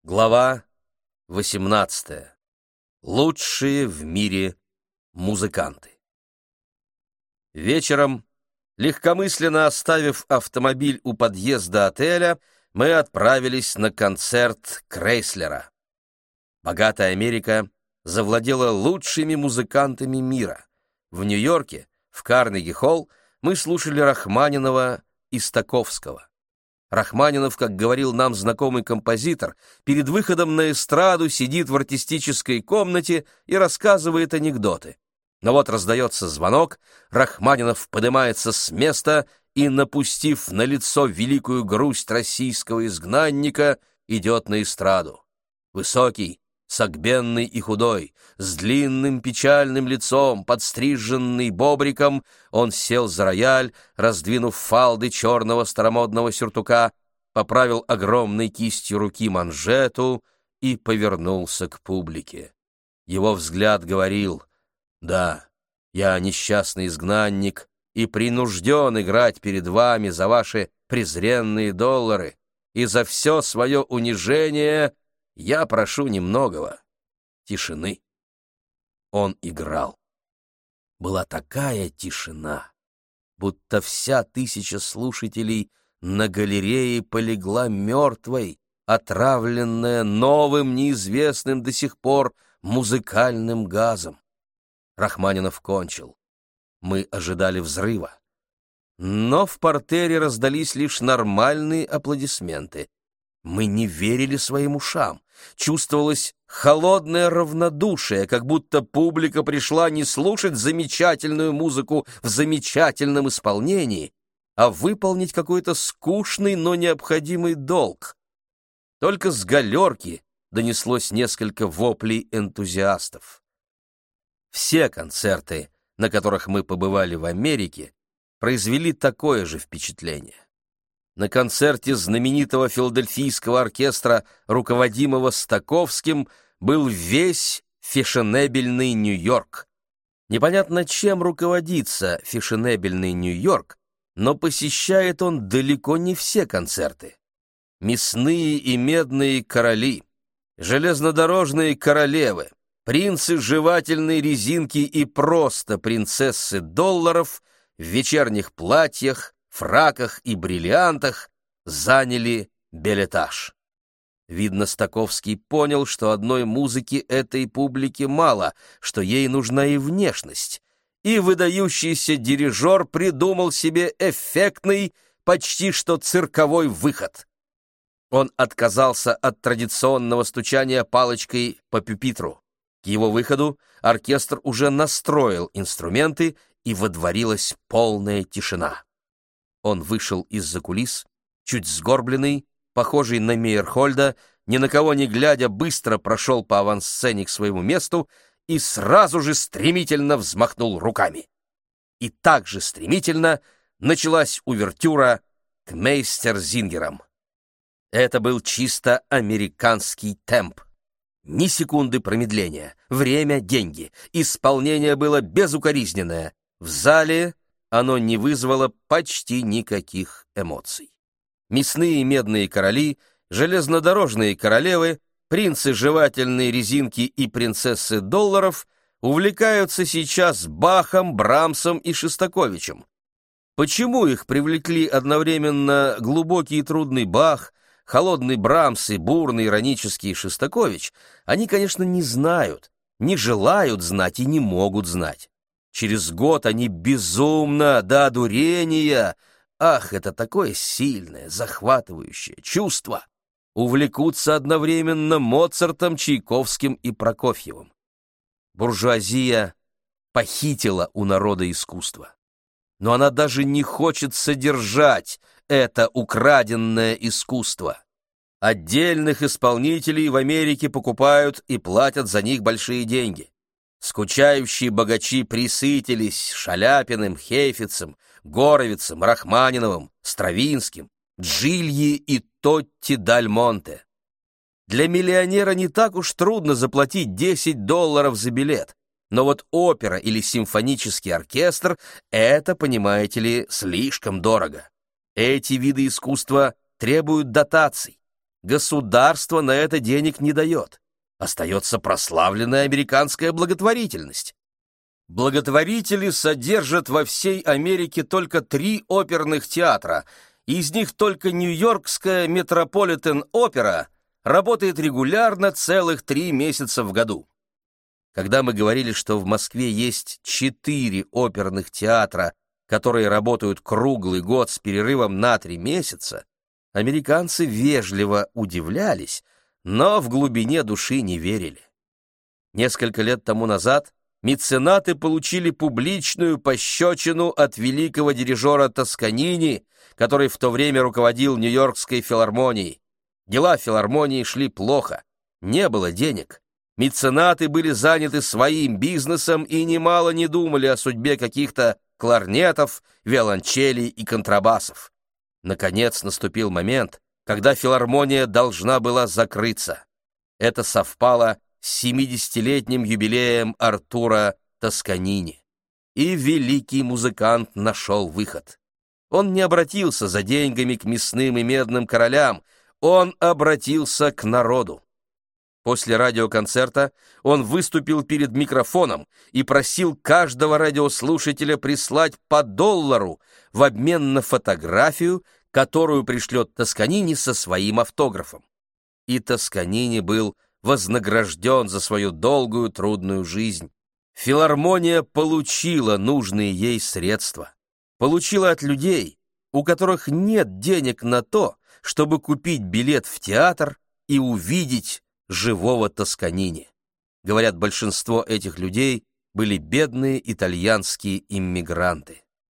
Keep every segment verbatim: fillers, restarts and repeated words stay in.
Глава восемнадцатая. Лучшие в мире музыканты. Вечером, легкомысленно оставив автомобиль у подъезда отеля, мы отправились на концерт Крейслера. Богатая Америка завладела лучшими музыкантами мира. В Нью-Йорке, в Карнеги-холл, мы слушали Рахманинова и Стаковского. Рахманинов, как говорил нам знакомый композитор, перед выходом на эстраду сидит в артистической комнате и рассказывает анекдоты. Но вот раздается звонок, Рахманинов поднимается с места и, напустив на лицо великую грусть российского изгнанника, идет на эстраду. Высокий, согбенный и худой, с длинным печальным лицом, подстриженный бобриком, он сел за рояль, раздвинув фалды черного старомодного сюртука, поправил огромной кистью руки манжету и повернулся к публике. Его взгляд говорил: «Да, я несчастный изгнанник и принужден играть перед вами за ваши презренные доллары, и за все свое унижение я прошу немногого — тишины». Он играл. Была такая тишина, будто вся тысяча слушателей на галерее полегла мертвой, отравленная новым, неизвестным до сих пор музыкальным газом. Рахманинов кончил. Мы ожидали взрыва. Но в партере раздались лишь нормальные аплодисменты. Мы не верили своим ушам. Чувствовалось холодное равнодушие, как будто публика пришла не слушать замечательную музыку в замечательном исполнении, а выполнить какой-то скучный, но необходимый долг. Только с галерки донеслось несколько воплей энтузиастов. Все концерты, на которых мы побывали в Америке, произвели такое же впечатление. На концерте знаменитого филадельфийского оркестра, руководимого Стаковским, был весь фешенебельный Нью-Йорк. Непонятно, чем руководится фешенебельный Нью-Йорк, но посещает он далеко не все концерты. Мясные и медные короли, железнодорожные королевы, принцы жевательной резинки и просто принцессы долларов в вечерних платьях, фраках и бриллиантах заняли бельэтаж. Видно, Стаковский понял, что одной музыки этой публике мало, что ей нужна и внешность, и выдающийся дирижер придумал себе эффектный, почти что цирковой выход. Он отказался от традиционного стучания палочкой по пюпитру. К его выходу оркестр уже настроил инструменты, и водворилась полная тишина. Он вышел из-за кулис, чуть сгорбленный, похожий на Мейерхольда, ни на кого не глядя, быстро прошел по авансцене к своему месту и сразу же стремительно взмахнул руками. И так же стремительно началась увертюра к Мейстерзингерам. Это был чисто американский темп. Ни секунды промедления, время — деньги, исполнение было безукоризненное. В зале оно не вызвало почти никаких эмоций. Мясные и медные короли, железнодорожные королевы, принцы жевательной резинки и принцессы долларов увлекаются сейчас Бахом, Брамсом и Шостаковичем. Почему их привлекли одновременно глубокий и трудный Бах, холодный Брамс и бурный иронический Шостакович, они, конечно, не знают, не желают знать и не могут знать. Через год они безумно, до одурения, ах, это такое сильное, захватывающее чувство, увлекутся одновременно Моцартом, Чайковским и Прокофьевым. Буржуазия похитила у народа искусство, но она даже не хочет содержать это украденное искусство. Отдельных исполнителей в Америке покупают и платят за них большие деньги. Скучающие богачи присытились Шаляпиным, Хейфицем, Горовицем, Рахманиновым, Стравинским, Джильи и Тотти Даль Монте. Для миллионера не так уж трудно заплатить десять долларов за билет, но вот опера или симфонический оркестр — это, понимаете ли, слишком дорого. Эти виды искусства требуют дотаций. Государство на это денег не дает. Остается прославленная американская благотворительность. Благотворители содержат во всей Америке только три оперных театра. Из них только Нью-Йоркская Метрополитен-опера работает регулярно целых три месяца в году. Когда мы говорили, что в Москве есть четыре оперных театра, которые работают круглый год с перерывом на три месяца, американцы вежливо удивлялись, но в глубине души не верили. Несколько лет тому назад меценаты получили публичную пощечину от великого дирижера Тосканини, который в то время руководил Нью-Йоркской филармонией. Дела филармонии шли плохо, не было денег. Меценаты были заняты своим бизнесом и немало не думали о судьбе каких-то кларнетов, виолончелей и контрабасов. Наконец наступил момент, когда филармония должна была закрыться. Это совпало с семидесятилетним юбилеем Артура Тосканини. И великий музыкант нашел выход. Он не обратился за деньгами к мясным и медным королям, он обратился к народу. После радиоконцерта он выступил перед микрофоном и просил каждого радиослушателя прислать по доллару в обмен на фотографию, которую пришлет Тосканини со своим автографом. И Тосканини был вознагражден за свою долгую трудную жизнь. Филармония получила нужные ей средства. Получила от людей, у которых нет денег на то, чтобы купить билет в театр и увидеть живого Тосканини. Говорят, большинство этих людей были бедные итальянские иммигранты.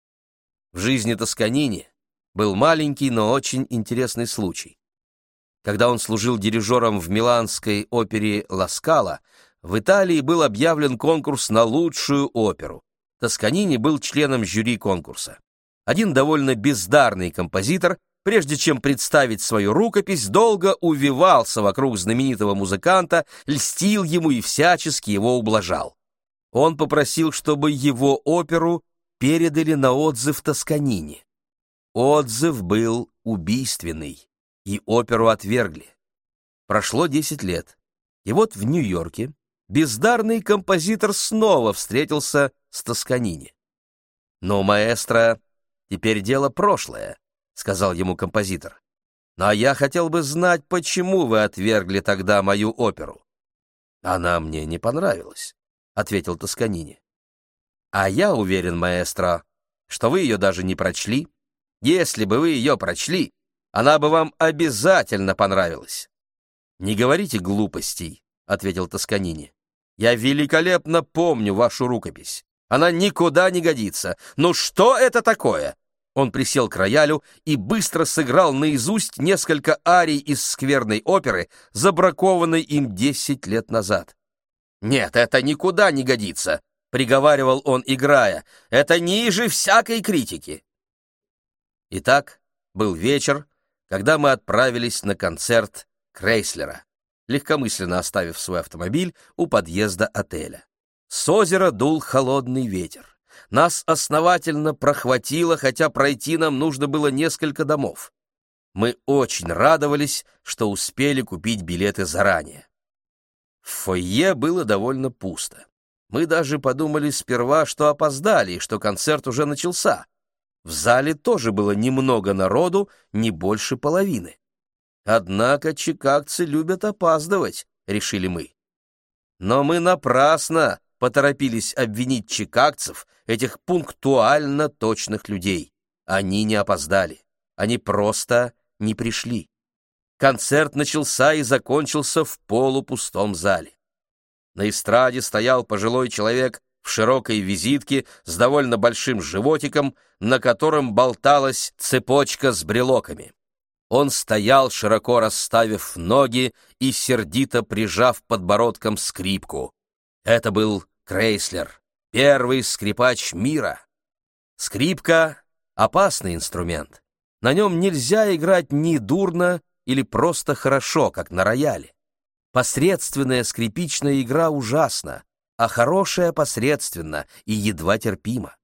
В жизни Тосканини был маленький, но очень интересный случай. Когда он служил дирижером в миланской опере «Ла Скала», в Италии был объявлен конкурс на лучшую оперу. Тосканини был членом жюри конкурса. Один довольно бездарный композитор, прежде чем представить свою рукопись, долго увивался вокруг знаменитого музыканта, льстил ему и всячески его ублажал. Он попросил, чтобы его оперу передали на отзыв Тосканини. Отзыв был убийственный, и оперу отвергли. Прошло десять лет, и вот в Нью-Йорке бездарный композитор снова встретился с Тосканини. «Но, маэстро, теперь дело прошлое», — сказал ему композитор. «Но я хотел бы знать, почему вы отвергли тогда мою оперу». «Она мне не понравилась», — ответил Тосканини. «А я уверен, маэстро, что вы ее даже не прочли. Если бы вы ее прочли, она бы вам обязательно понравилась». «Не говорите глупостей», — ответил Тосканини. «Я великолепно помню вашу рукопись. Она никуда не годится. Ну что это такое?» Он присел к роялю и быстро сыграл наизусть несколько арий из скверной оперы, забракованной им десять лет назад. «Нет, это никуда не годится», — приговаривал он, играя. «Это ниже всякой критики». Итак, был вечер, когда мы отправились на концерт Крейслера, легкомысленно оставив свой автомобиль у подъезда отеля. С озера дул холодный ветер. Нас основательно прохватило, хотя пройти нам нужно было несколько домов. Мы очень радовались, что успели купить билеты заранее. В фойе было довольно пусто. Мы даже подумали сперва, что опоздали и что концерт уже начался. В зале тоже было немного народу, не больше половины. Однако чикагцы любят опаздывать, решили мы. Но мы напрасно поторопились обвинить чикагцев, этих пунктуально точных людей. Они не опоздали, они просто не пришли. Концерт начался и закончился в полупустом зале. На эстраде стоял пожилой человек в широкой визитке с довольно большим животиком, на котором болталась цепочка с брелоками. Он стоял, широко расставив ноги и сердито прижав подбородком скрипку. Это был Крейслер, первый скрипач мира. Скрипка — опасный инструмент. На нем нельзя играть ни дурно или просто хорошо, как на рояле. Посредственная скрипичная игра ужасна, а хорошая посредственна и едва терпима.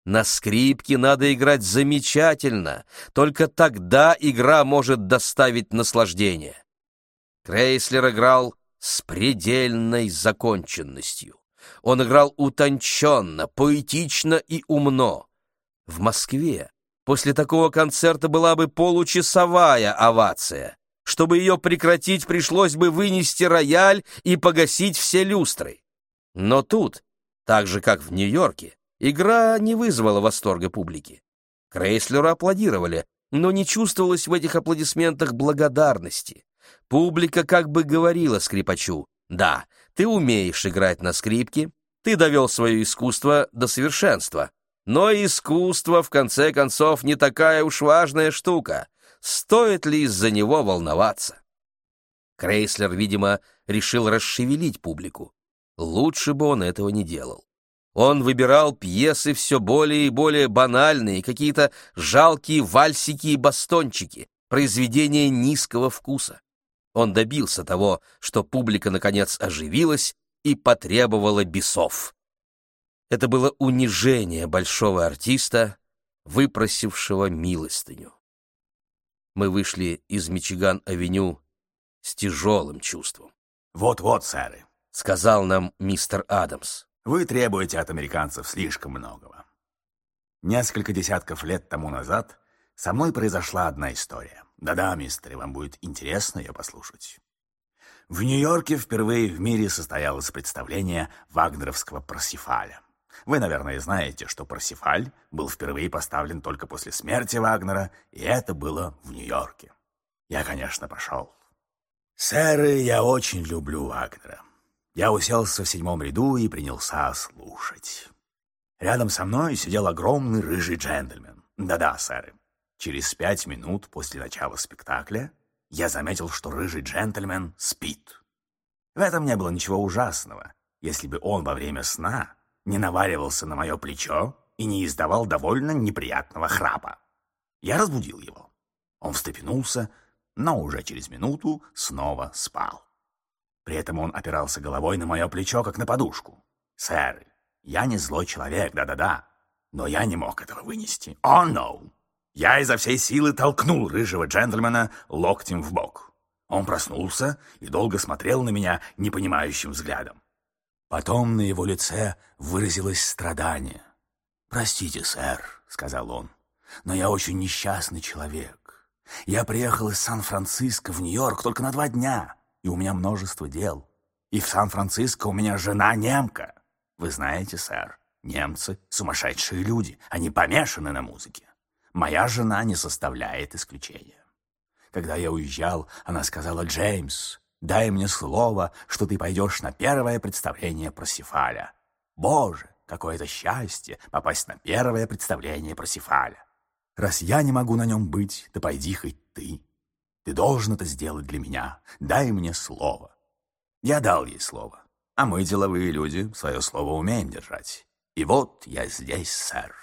На скрипке надо играть замечательно, только тогда игра может доставить наслаждение. Крейслер играл с предельной законченностью. Он играл утонченно, поэтично и умно. В Москве после такого концерта была бы получасовая овация. Чтобы ее прекратить, пришлось бы вынести рояль и погасить все люстры. Но тут, так же как в Нью-Йорке, игра не вызвала восторга публики. Крейслеру аплодировали, но не чувствовалось в этих аплодисментах благодарности. Публика как бы говорила скрипачу: «Да, ты умеешь играть на скрипке, ты довел свое искусство до совершенства, но искусство, в конце концов, не такая уж важная штука. Стоит ли из-за него волноваться?» Крейслер, видимо, решил расшевелить публику. Лучше бы он этого не делал. Он выбирал пьесы все более и более банальные, какие-то жалкие вальсики и бастончики, произведения низкого вкуса. Он добился того, что публика, наконец, оживилась и потребовала бесов. Это было унижение большого артиста, выпросившего милостыню. Мы вышли из Мичиган-авеню с тяжелым чувством. «Вот-вот, сэры», — сказал нам мистер Адамс. «вы требуете от американцев слишком многого. Несколько десятков лет тому назад со мной произошла одна история. Да-да, мистер, вам будет интересно ее послушать. В Нью-Йорке впервые в мире состоялось представление вагнеровского «Парсифаля». Вы, наверное, знаете, что «Парсифаль» был впервые поставлен только после смерти Вагнера, и это было в Нью-Йорке. Я, конечно, пошел. Сэры, я очень люблю Вагнера. Я уселся в седьмом ряду и принялся слушать. Рядом со мной сидел огромный рыжий джентльмен. Да-да, сэры. Через пять минут после начала спектакля я заметил, что рыжий джентльмен спит. В этом не было ничего ужасного, если бы он во время сна не наваливался на мое плечо и не издавал довольно неприятного храпа. Я разбудил его. Он встрепенулся, но уже через минуту снова спал. При этом он опирался головой на мое плечо, как на подушку. Сэр, я не злой человек, да-да-да, но я не мог этого вынести. О, oh, no! Я изо всей силы толкнул рыжего джентльмена локтем в бок. Он проснулся и долго смотрел на меня непонимающим взглядом. Потом на его лице выразилось страдание. «Простите, сэр», — сказал он, — «но я очень несчастный человек. Я приехал из Сан-Франциско в Нью-Йорк только на два дня, и у меня множество дел. И в Сан-Франциско у меня жена немка. Вы знаете, сэр, немцы — сумасшедшие люди, они помешаны на музыке. Моя жена не составляет исключения. Когда я уезжал, она сказала: «Джеймс, дай мне слово, что ты пойдешь на первое представление Парсифаля». Боже, какое это счастье попасть на первое представление Парсифаля. Раз я не могу на нем быть, то пойди хоть ты. Ты должен это сделать для меня. Дай мне слово. Я дал ей слово. А мы, деловые люди, свое слово умеем держать. И вот я здесь, сэр.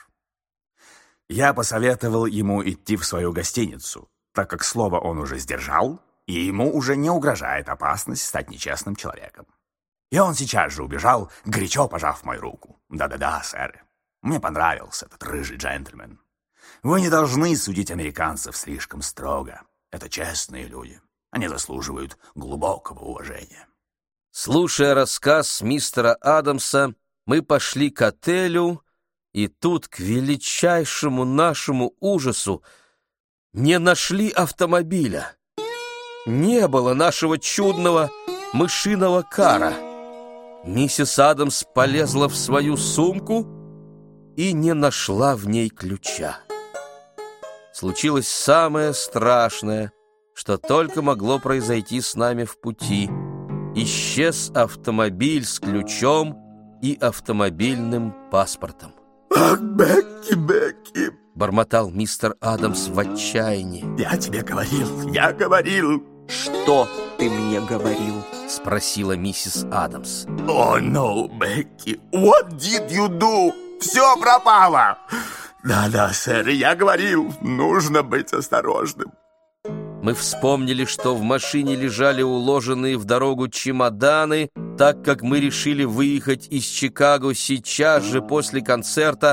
Я посоветовал ему идти в свою гостиницу, так как слово он уже сдержал, и ему уже не угрожает опасность стать нечестным человеком. И он сейчас же убежал, горячо пожав мою руку. Да-да-да, сэр. Мне понравился этот рыжий джентльмен. Вы не должны судить американцев слишком строго. Это честные люди. Они заслуживают глубокого уважения. Слушая рассказ мистера Адамса, мы пошли к отелю, и тут, к величайшему нашему ужасу, не нашли автомобиля. Не было нашего чудного мышиного кара. Миссис Адамс полезла в свою сумку и не нашла в ней ключа. Случилось самое страшное, что только могло произойти с нами в пути. Исчез автомобиль с ключом и автомобильным паспортом. «Ах, Бекки, Бекки!» — бормотал мистер Адамс в отчаянии. «Я тебе говорил, я говорил!» «Что ты мне говорил?» — спросила миссис Адамс. «О, no, Бекки! What did you do? Все пропало!» «Да-да, сэр, я говорил, нужно быть осторожным». Мы вспомнили, что в машине лежали уложенные в дорогу чемоданы, так как мы решили выехать из Чикаго сейчас же после концерта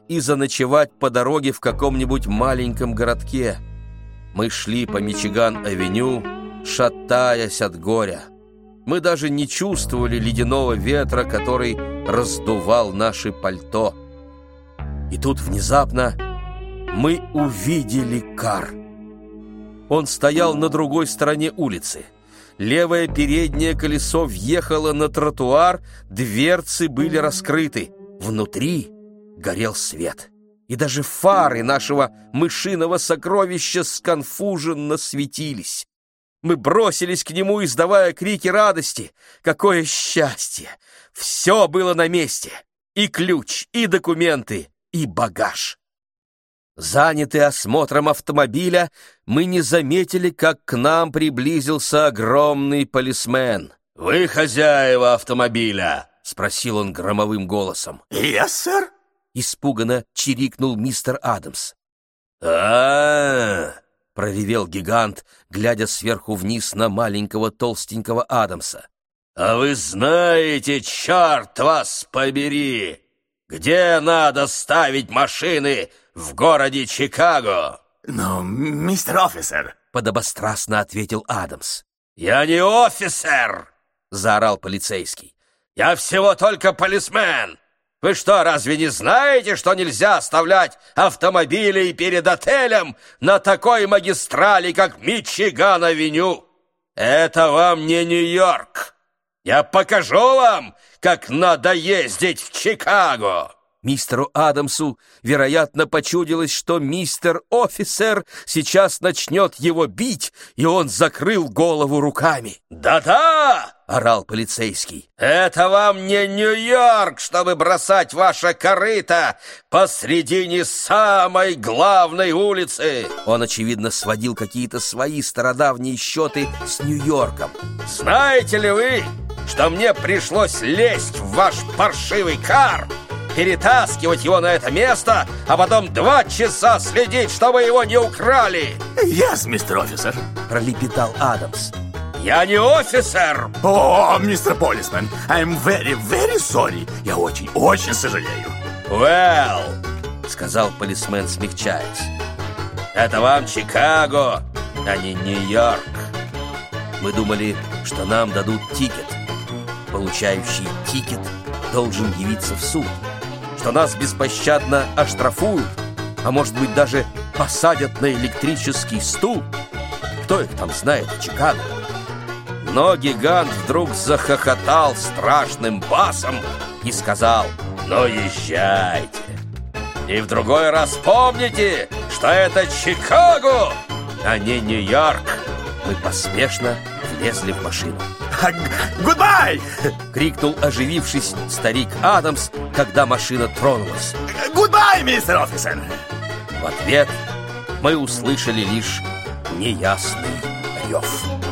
и заночевать по дороге в каком-нибудь маленьком городке. Мы шли по Мичиган-авеню, шатаясь от горя. Мы даже не чувствовали ледяного ветра, который раздувал наши пальто. И тут внезапно мы увидели Кар. Он стоял на другой стороне улицы. Левое переднее колесо въехало на тротуар, дверцы были раскрыты. Внутри горел свет. И даже фары нашего мышиного сокровища сконфуженно светились. Мы бросились к нему, издавая крики радости. Какое счастье! Все было на месте. И ключ, и документы, и багаж. Занятые осмотром автомобиля, мы не заметили, как к нам приблизился огромный полисмен. «Вы хозяева автомобиля?» — спросил он громовым голосом. «Yes, сэр?» — испуганно чирикнул мистер Адамс. «А-а-а!» — проревел гигант, глядя сверху вниз на маленького толстенького Адамса. «А вы знаете, черт вас побери, где надо ставить машины в городе Чикаго?» «Но, мистер офицер», — подобострастно ответил Адамс. «Я не офицер!» — заорал полицейский. «Я всего только полисмен! Вы что, разве не знаете, что нельзя оставлять автомобили перед отелем на такой магистрали, как Мичиган-авеню? Это вам не Нью-Йорк! Я покажу вам, как надо ездить в Чикаго!» Мистеру Адамсу, вероятно, почудилось, что мистер офицер сейчас начнет его бить, и он закрыл голову руками. «Да-да!» — орал полицейский. «Это вам не Нью-Йорк, чтобы бросать ваше корыто посредине самой главной улицы!» Он, очевидно, сводил какие-то свои стародавние счеты с Нью-Йорком. «Знаете ли вы, что мне пришлось лезть в ваш паршивый кар, перетаскивать его на это место, а потом два часа следить, чтобы его не украли?» «Yes, мистер офицер», — пролепетал Адамс. «Я не офицер!» «О, мистер полисмен, I'm very, very sorry. Я очень, очень сожалею». «Well», — сказал полисмен, смягчаясь, «это вам Чикаго, а не Нью-Йорк. Мы думали, что нам дадут тикет. Получающий тикет должен явиться в суд, что нас беспощадно оштрафуют, а может быть даже посадят на электрический стул. Кто их там знает в Чикаго?» Но гигант вдруг захохотал страшным басом и сказал: «Ну, езжайте. И в другой раз помните, что это Чикаго, а не Нью-Йорк». Мы поспешно влезли в машину. «Гудбай!» — крикнул, оживившись, старик Адамс, когда машина тронулась. «Гудбай, мистер офицер!» В ответ мы услышали лишь неясный рев.